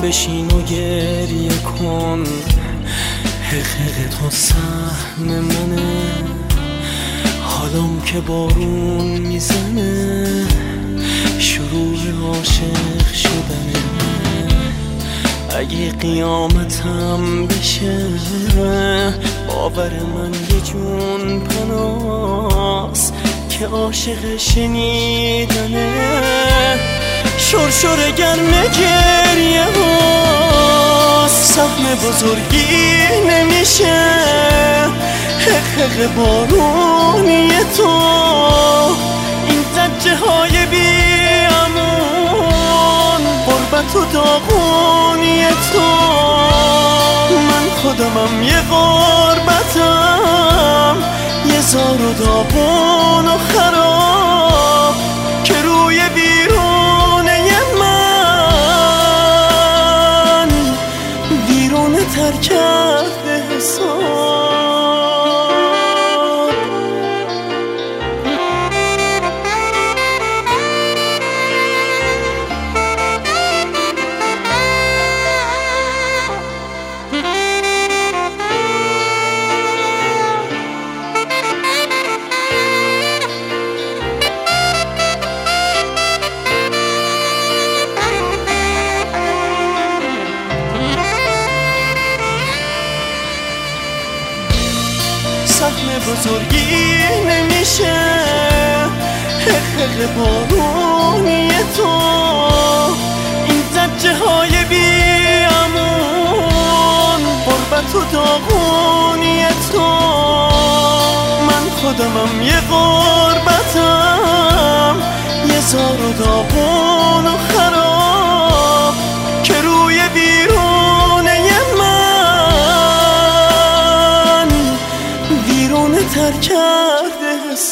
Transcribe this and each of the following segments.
بشین و گریه کن، حقیقت تو سهم منه. حالم که بارون میزنه، شروع عاشق شدنه. اگه قیامتم بشه، باور من یه جون پناس که عاشق شنیدنه. شرشر گرم گریه هاست، سهم بزرگی نمیشه. حق بارونی تو، این زجه های بیامون، غربت و داغونی تو. من خودمم یه غربتم، یه زار و داغون و خراب که روی بیرونه من ویرونه تر کرده حساب. سهم بزرگی نمیشه، حق بارونی تو، این زجه های بیامون، غربت و داغونی تو. من خودمم یه غربتم، یه زار و داغون و خراب که روی بیرونه من ویرونه تر کرده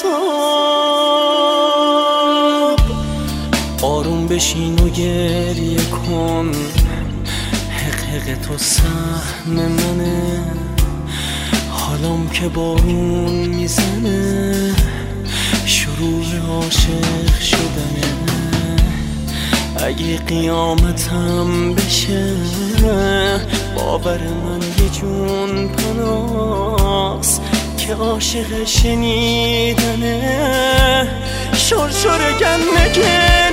حساب. آروم بشین و گریه کن، حق تو سهم منه. حالم که بارون میزنه، شروع عاشق شدنه. اگه قیامتم بشه، باور من یه جون پناس که عاشق شنیدنه. شرشر گرم